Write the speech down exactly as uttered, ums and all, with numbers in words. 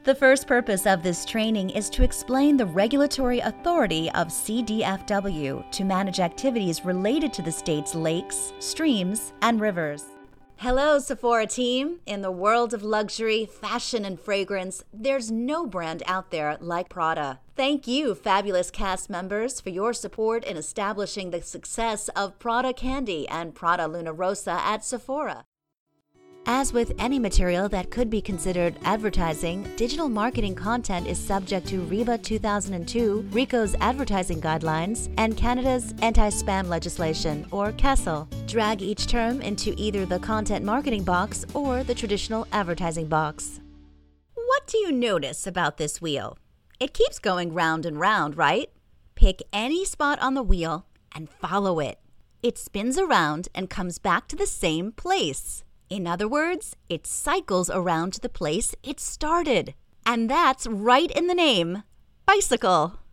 The first purpose of this training is to explain the regulatory authority of C D F W to manage activities related to the state's lakes, streams, and rivers. Hello, Sephora team! In the world of luxury, fashion, and fragrance, there's no brand out there like Prada. Thank you, fabulous cast members, for your support in establishing the success of Prada Candy and Prada Luna Rossa at Sephora. As with any material that could be considered advertising, digital marketing content is subject to RIBA two thousand two, RICO's advertising guidelines, and Canada's anti-spam legislation, or CASL. Drag each term into either the content marketing box or the traditional advertising box. What do you notice about this wheel? It keeps going round and round, right? Pick any spot on the wheel and follow it. It spins around and comes back to the same place. In other words, it cycles around to the place it started. And that's right in the name, bicycle.